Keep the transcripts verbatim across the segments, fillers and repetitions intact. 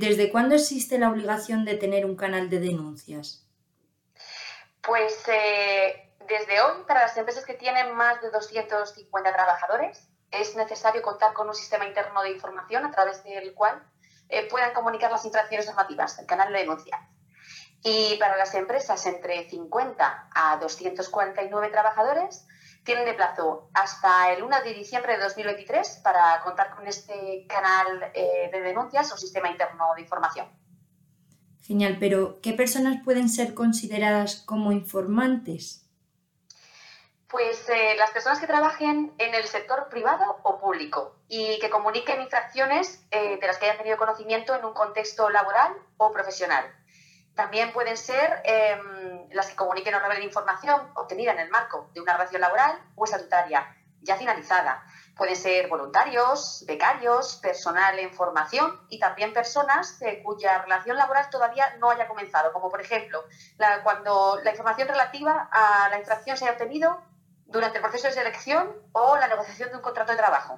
¿desde cuándo existe la obligación de tener un canal de denuncias? Pues eh, desde hoy, para las empresas que tienen más de doscientos cincuenta trabajadores, es necesario contar con un sistema interno de información a través del cual eh, puedan comunicar las infracciones normativas, el canal de denuncia. Y para las empresas entre cincuenta a doscientos cuarenta y nueve trabajadores, tienen de plazo hasta el uno de diciembre de dos mil veintitrés para contar con este canal eh, de denuncias o sistema interno de información. Genial, pero ¿qué personas pueden ser consideradas como informantes? Pues eh, las personas que trabajen en el sector privado o público y que comuniquen infracciones eh, de las que hayan tenido conocimiento en un contexto laboral o profesional. También pueden ser eh, las que comuniquen o revelen información obtenida en el marco de una relación laboral o estatutaria ya finalizada. Pueden ser voluntarios, becarios, personal en formación y también personas eh, cuya relación laboral todavía no haya comenzado, como por ejemplo la, cuando la información relativa a la infracción se haya obtenido durante el proceso de selección o la negociación de un contrato de trabajo.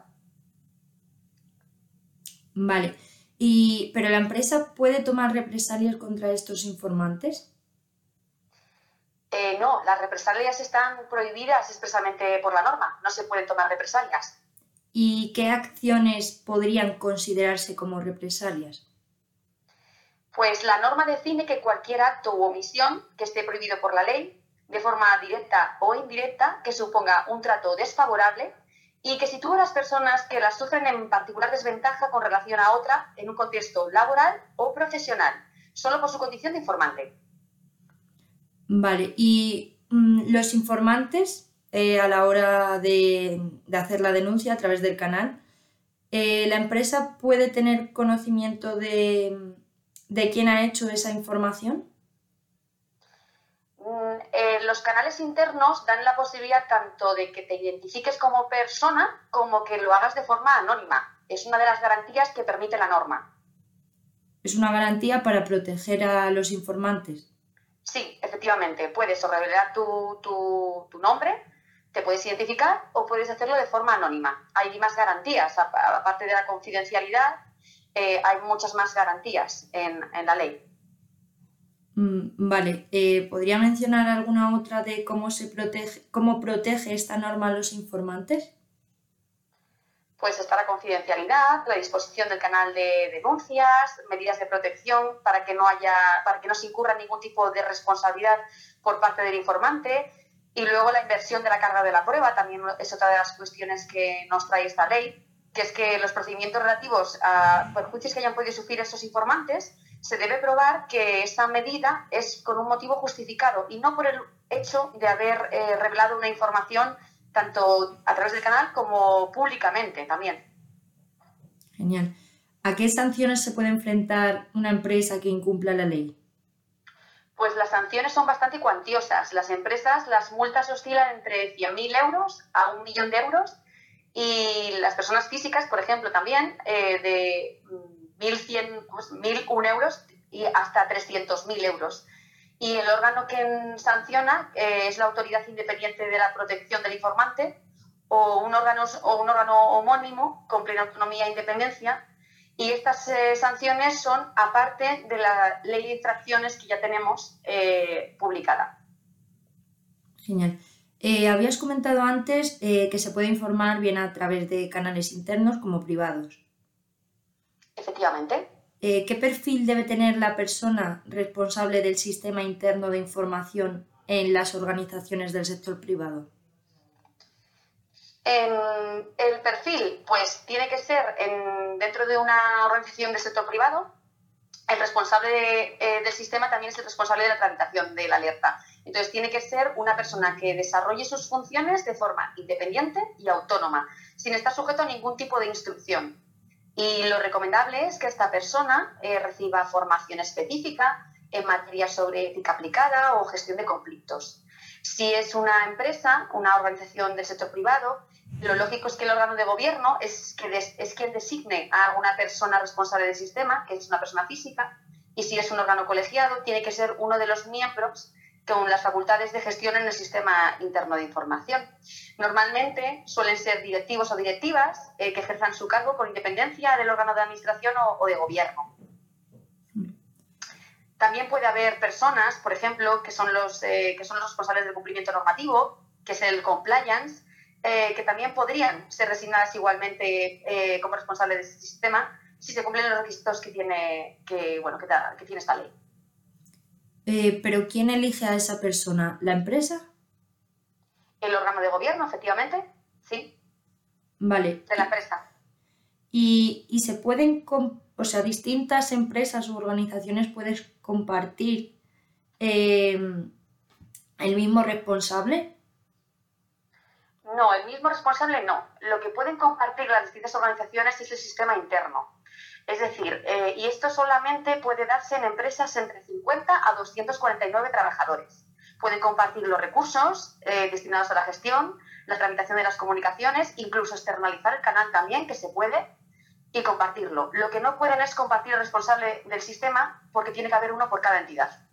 Vale. Y, ¿pero la empresa puede tomar represalias contra estos informantes? Eh, no, las represalias están prohibidas expresamente por la norma. No se pueden tomar represalias. ¿Y qué acciones podrían considerarse como represalias? Pues la norma define que cualquier acto u omisión que esté prohibido por la ley, de forma directa o indirecta, que suponga un trato desfavorable y que sitúe a las personas que las sufren en particular desventaja con relación a otra en un contexto laboral o profesional, solo por su condición de informante. Vale, y mm, los informantes, eh, a la hora de, de hacer la denuncia a través del canal, eh, ¿la empresa puede tener conocimiento de, de quién ha hecho esa información? Eh, los canales internos dan la posibilidad tanto de que te identifiques como persona como que lo hagas de forma anónima. Es una de las garantías que permite la norma. Es una garantía para proteger a los informantes. Sí, efectivamente, puedes o revelar tu, tu, tu nombre, te puedes identificar o puedes hacerlo de forma anónima. Hay más garantías, aparte de la confidencialidad, eh, hay muchas más garantías en, en la ley. Mm, vale, eh, ¿podría mencionar alguna otra de cómo se protege, cómo protege esta norma a los informantes? Pues está la confidencialidad, la disposición del canal de denuncias, medidas de protección para que no haya, para que no se incurra ningún tipo de responsabilidad por parte del informante, y luego la inversión de la carga de la prueba también es otra de las cuestiones que nos trae esta ley, que es que los procedimientos relativos a perjuicios que hayan podido sufrir estos informantes se debe probar que esa medida es con un motivo justificado y no por el hecho de haber eh, revelado una información tanto a través del canal como públicamente también. Genial. ¿A qué sanciones se puede enfrentar una empresa que incumpla la ley? Pues las sanciones son bastante cuantiosas. Las empresas, las multas oscilan entre cien mil euros a un millón de euros y las personas físicas, por ejemplo, también eh, de mil cien, pues, mil uno euros y hasta trescientos mil euros. Y el órgano que sanciona eh, es la Autoridad Independiente de la Protección del Informante o un órgano, o un órgano homónimo con plena autonomía e independencia. Y estas eh, sanciones son aparte de la ley de infracciones que ya tenemos eh, publicada. Genial. Eh, habías comentado antes eh, que se puede informar bien a través de canales internos como privados. Efectivamente. Eh, ¿qué perfil debe tener la persona responsable del sistema interno de información en las organizaciones del sector privado? En el perfil, pues tiene que ser en, dentro de una organización del sector privado. El responsable de, eh, del sistema también es el responsable de la tramitación de la alerta. Entonces, tiene que ser una persona que desarrolle sus funciones de forma independiente y autónoma, sin estar sujeto a ningún tipo de instrucción. Y lo recomendable es que esta persona eh, reciba formación específica en materia sobre ética aplicada o gestión de conflictos. Si es una empresa, una organización del sector privado, lo lógico es que el órgano de gobierno es, que des, es quien designe a una persona responsable del sistema, que es una persona física, y si es un órgano colegiado, tiene que ser uno de los miembros con las facultades de gestión en el sistema interno de información. Normalmente suelen ser directivos o directivas eh, que ejerzan su cargo con independencia del órgano de administración o, o de gobierno. También puede haber personas, por ejemplo, que son los, eh, que son los responsables del cumplimiento normativo, que es el compliance, eh, que también podrían ser designadas igualmente eh, como responsables de este sistema si se cumplen los requisitos que tiene, que, bueno, que, ta, que tiene esta ley. Eh, ¿Pero quién elige a esa persona? ¿La empresa? El órgano de gobierno, efectivamente, sí. Vale. De la empresa. Y, y se pueden, o sea, distintas empresas u organizaciones pueden compartir eh, el mismo responsable. No, el mismo responsable no. Lo que pueden compartir las distintas organizaciones es el sistema interno. Es decir, eh, y esto solamente puede darse en empresas entre cincuenta a doscientos cuarenta y nueve trabajadores. Pueden compartir los recursos eh, destinados a la gestión, la tramitación de las comunicaciones, incluso externalizar el canal también, que se puede, y compartirlo. Lo que no pueden es compartir el responsable del sistema porque tiene que haber uno por cada entidad.